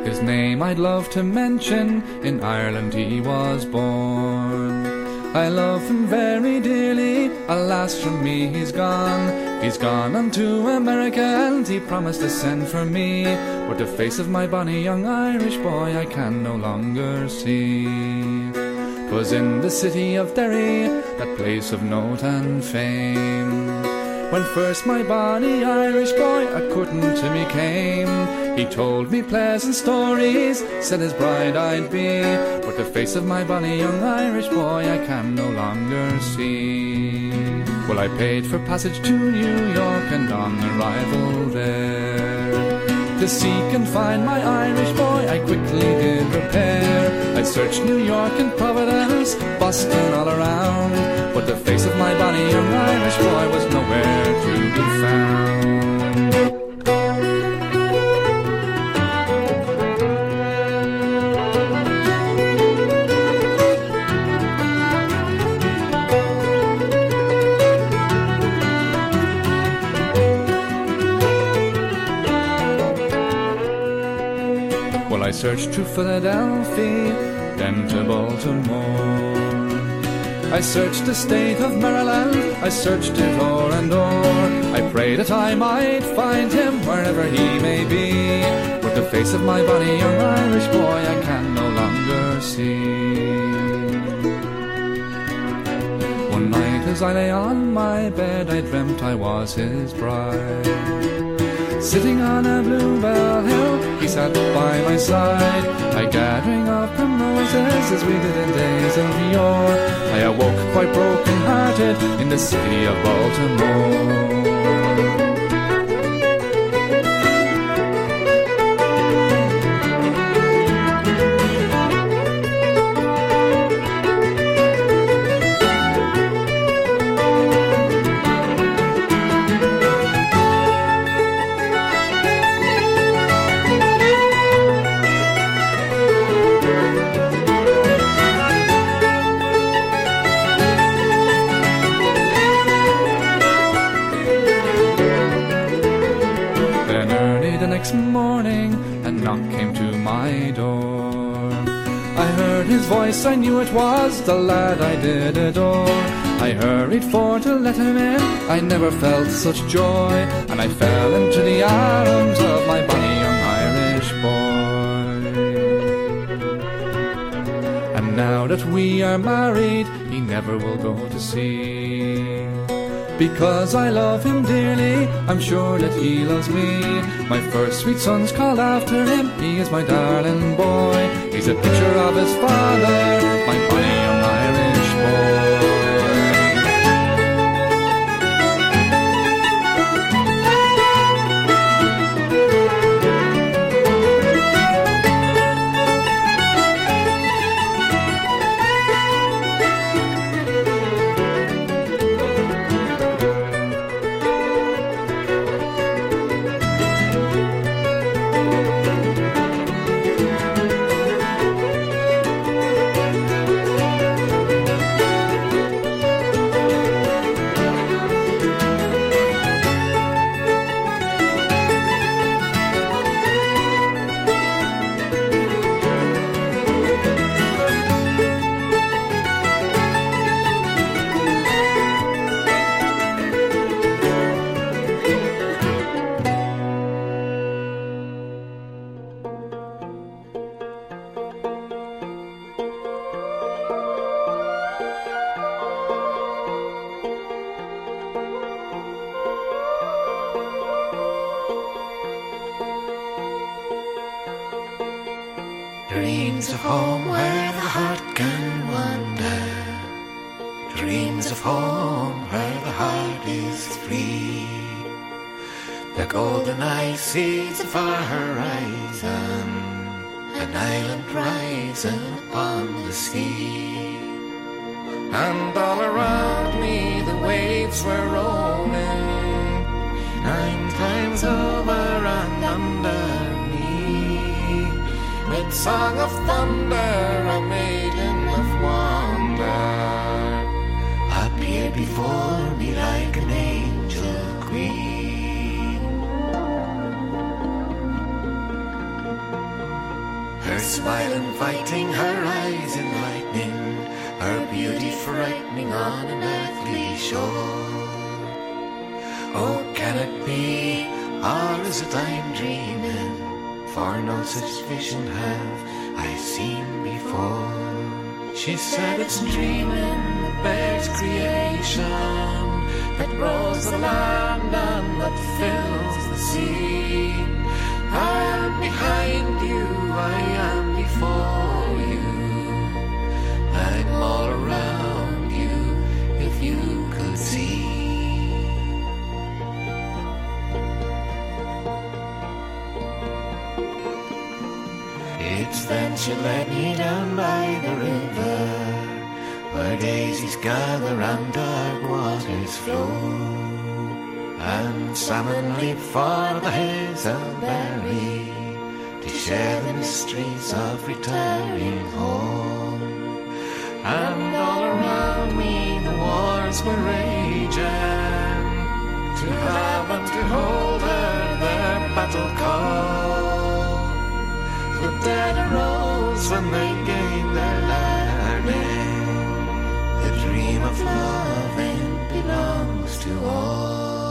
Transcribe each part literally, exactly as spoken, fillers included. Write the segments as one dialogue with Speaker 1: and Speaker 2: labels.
Speaker 1: His name I'd love to mention, in Ireland he was born. I love him very dearly, alas from me he's gone. He's gone on to America and he promised to send for me, but the face of my bonny young Irish boy I can no longer see. 'Twas in the city of Derry, that place of note and fame, when first my bonny Irish boy a courting to me came. He told me pleasant stories, said his bride I'd be, but the face of my bonny young Irish boy I can no longer see. Well, I paid for passage to New York, and on arrival there, to seek and find my Irish boy I quickly did repair. I searched New York and Providence, Boston all around, but the face of my bonny young Irish boy was nowhere to be found. I searched to Philadelphia, then to Baltimore. I searched the state of Maryland, I searched it o'er and o'er. I pray that I might find him wherever he may be, but the face of my bonny young Irish boy I can no longer see. One night as I lay on my bed, I dreamt I was his bride. Sitting on a bluebell hill, he sat by my side, I gathering of primroses as we did in days of yore. I awoke quite broken-hearted in the city of Baltimore. Morning, a knock came to my door. I heard his voice, I knew it was the lad I did adore. I hurried for to let him in, I never felt such joy, and I fell into the arms of my bonny young Irish boy. And now that we are married, he never will go to sea. Because I love him dearly, I'm sure that he loves me. My first sweet son's called after him, he is my darling boy. He's a picture of his father, my bonny young Irish boy.
Speaker 2: Dreams of home where the heart can wander. Dreams of home where the heart is free. The golden ice sees the far horizon, an island rising upon the sea. And all around me the waves were rolling, nine times over and under. With song of thunder, a maiden of wonder appeared before me like an angel queen. smile inviting, her eyes enlightening, her beauty frightening on an earthly shore. Oh, can it be, or is it I'm dreaming? For no such vision have I seen before. She said it's dreaming that bears creation, that grows the land and that fills the sea. I am behind you, I am before you, I'm all around you, if you could see. It's then she led me down by the river, where daisies gather and dark waters flow, and salmon leap for the hazelberry, to share the mysteries of returning home. And all around me the wars were raging, to have and to hold her their battle call. The dead arose when they gained their learning, the dream of loving belongs to all.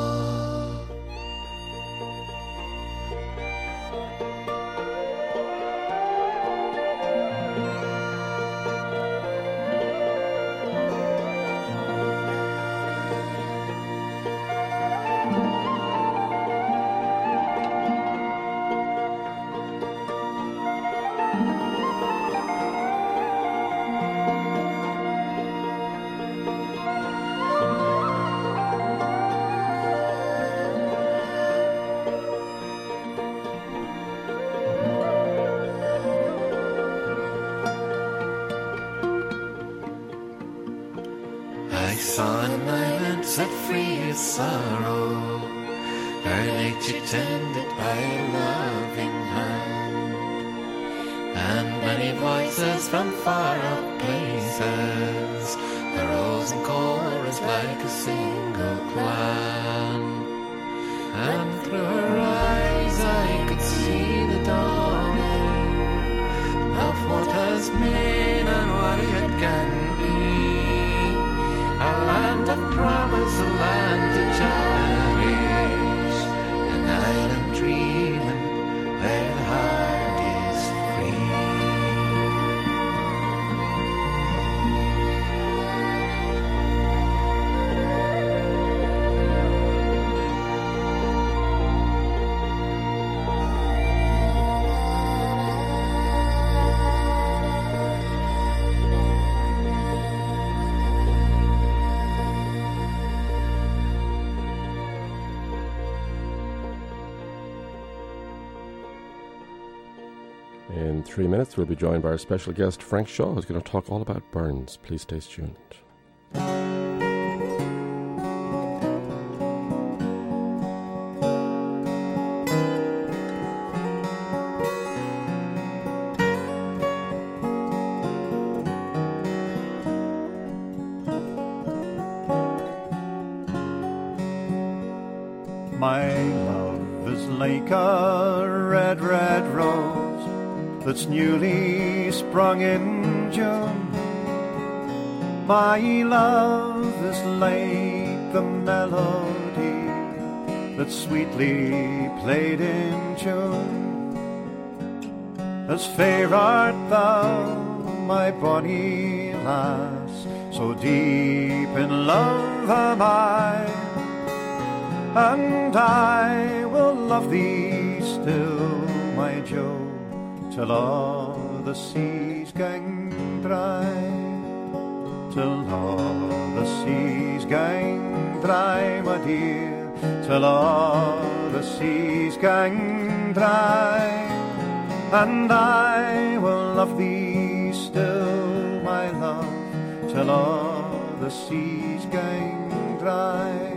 Speaker 2: Set free of sorrow, her nature tended by a loving hand, and many voices from far-off places arose in chorus like a single clan. And through her eyes I could see the dawning of what has been and what it can be. A land of promise, a land to cherish, an island dreaming where the heart is free.
Speaker 3: In three minutes, we'll be joined by our special guest, Frank Shaw, who's going to talk all about Burns. Please stay tuned.
Speaker 4: My love is like a red, red rose that's newly sprung in June. My love is like the melody that's sweetly played in tune. As fair art thou, my bonny lass, so deep in love am I, and I will love thee still, my Jo, till all the seas gang dry, till all the seas gang dry, my dear, till all the seas gang dry, and I will love thee still, my love, till all the seas gang dry.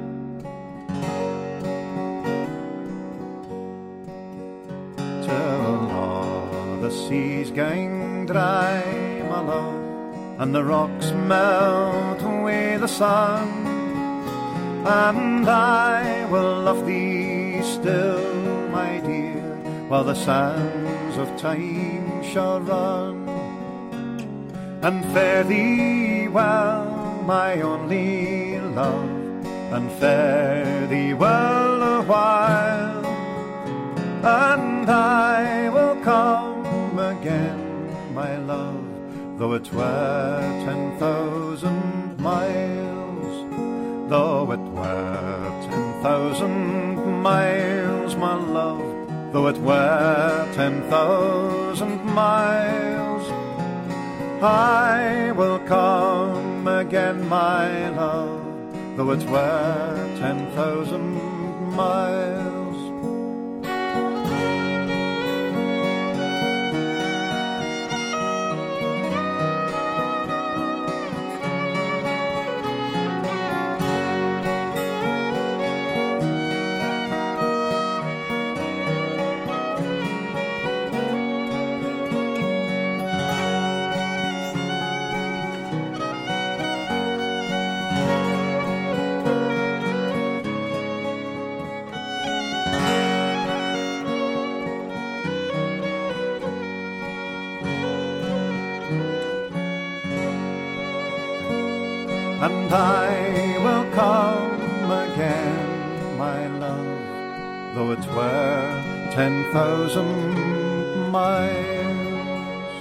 Speaker 4: Till all the seas gang dry, my love, and the rocks melt away the sun, and I will love thee still, my dear, while the sands wheels of time shall run. And fare thee well, my only love, and fare thee well a while, and I will come again, my love, though it were ten thousand miles, though it were ten thousand miles, my love, though it were ten thousand miles, I will come again, my love, though it were ten thousand miles. And I will come again, my love, though it were ten thousand miles.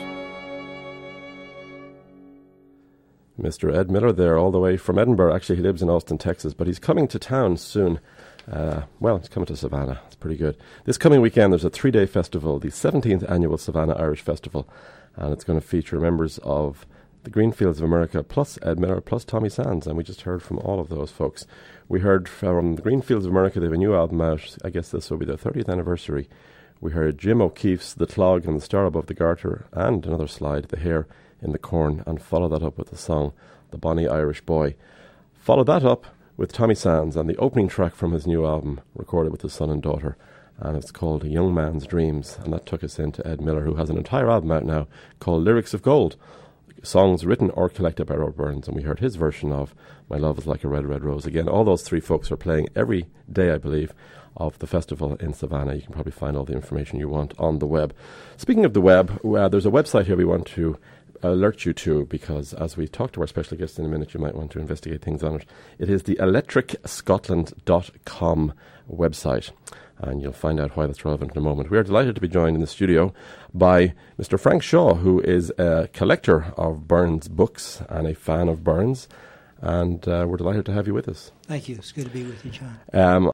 Speaker 3: Mister Ed Miller there, all the way from Edinburgh. Actually, he lives in Austin, Texas, but he's coming to town soon. Uh, well, he's coming to Savannah. It's pretty good. This coming weekend, there's a three-day festival, the seventeenth Annual Savannah Irish Festival, and it's going to feature members of the Greenfields of America, plus Ed Miller, plus Tommy Sands, and we just heard from all of those folks. We heard from the Greenfields of America. They have a new album out. I guess this will be their thirtieth anniversary. We heard Jim O'Keefe's The Clog and the Star Above the Garter, and another slide, The Hare in the Corn, and follow that up with the song The Bonny Irish Boy. Follow that up with Tommy Sands and the opening track from his new album, recorded with his son and daughter, and it's called A Young Man's Dreams, and that took us into Ed Miller, who has an entire album out now called Lyrics of Gold, songs written or collected by Robert Burns, and we heard his version of My Love Is Like a Red, Red Rose. Again, all those three folks are playing every day, I believe, of the festival in Savannah. You can probably find all the information you want on the web. Speaking of the web, uh, there's a website here we want to alert you to, because as we talk to our special guest in a minute, you might want to investigate things on it. It is the electric scotland dot com website, and you'll find out why that's relevant in a moment. We are delighted to be joined in the studio by Mister Frank Shaw, who is a collector of Burns books and a fan of Burns, and uh, we're delighted to have you with us.
Speaker 5: Thank you. It's good to be with you, John.
Speaker 3: Um,